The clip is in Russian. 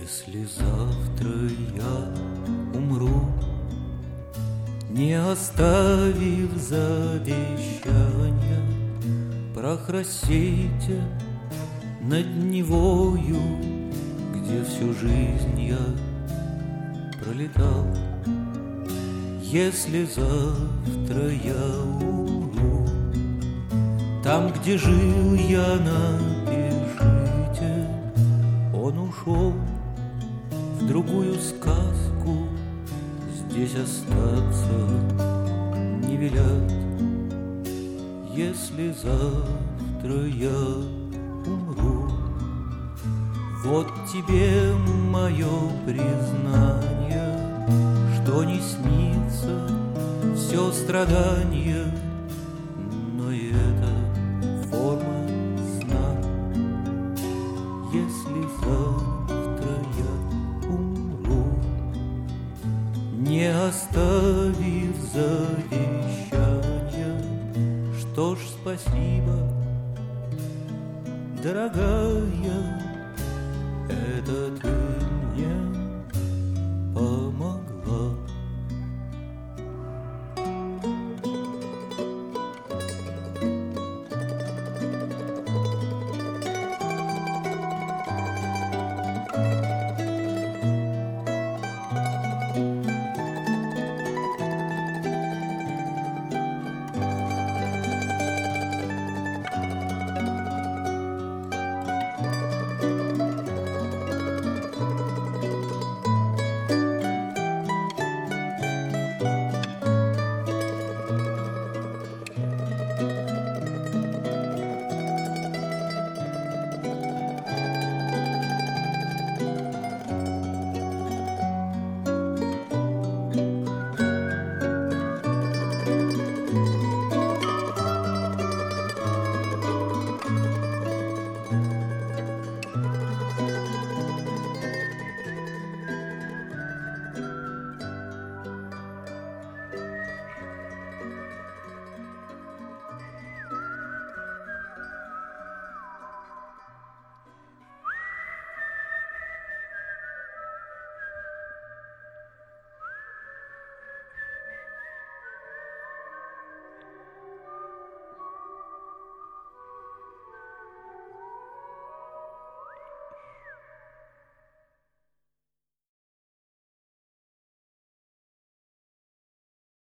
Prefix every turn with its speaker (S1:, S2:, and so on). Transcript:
S1: Если завтра я умру, не оставив завещания, прах рассейте над Невою, где всю жизнь я пролетал. Если завтра я умру, там, где жил я, напишите, он ушел в другую сказку, здесь остаться не велят. Если завтра я умру, вот тебе мое признание, что не снится все страдание, но и это форма сна. Если завтра я умру, не оставив завещания, что ж, спасибо, дорогая, это ты.